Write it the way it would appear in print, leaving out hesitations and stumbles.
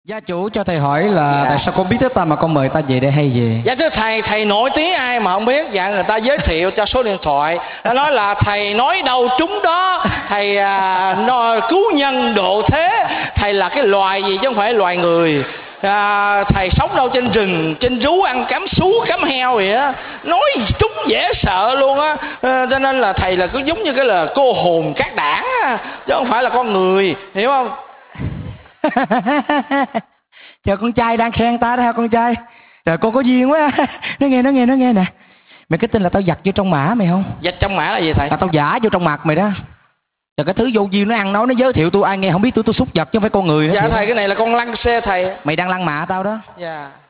Gia chủ cho thầy hỏi là tại sao con biết tới ta mà con mời ta về đây hay gì? Dạ thưa thầy, thầy nổi tiếng ai mà không biết. Dạ người ta giới thiệu cho số điện thoại, ta nói là thầy nói đâu trúng đó. Thầy cứu nhân độ thế. Thầy là cái loài gì chứ không phải loài người. Thầy sống đâu trên rừng, trên rú ăn cám sú cám heo vậy á. Nói trúng dễ sợ luôn á. Cho nên là thầy là cứ giống như cái là cô hồn cát đảng á, chứ không phải là con người, hiểu không? Trời, con trai đang khen ta đó hả con trai? Trời, con có duyên quá. Nó nghe nè. Mày cái tin là tao giặt vô trong mã mày không? Giặt trong mã là gì thầy? Là tao giả vô trong mặt mày đó. Trời, cái thứ vô duyên nó ăn nói, nó giới thiệu tôi ai nghe không biết, tôi xúc vật chứ không phải con người nữa. Dạ thầy, cái này là con lăng xe thầy. Mày đang lăng mạ tao đó. Dạ.